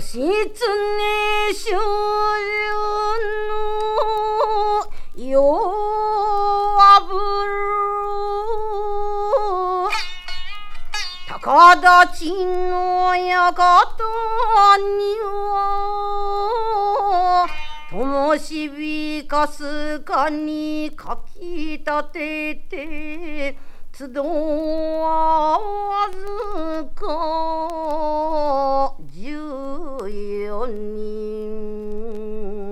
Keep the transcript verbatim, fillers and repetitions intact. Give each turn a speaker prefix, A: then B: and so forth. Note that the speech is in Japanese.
A: 義経主の世はぶる高立の館には灯火かすかにかきたてて集わずか十四人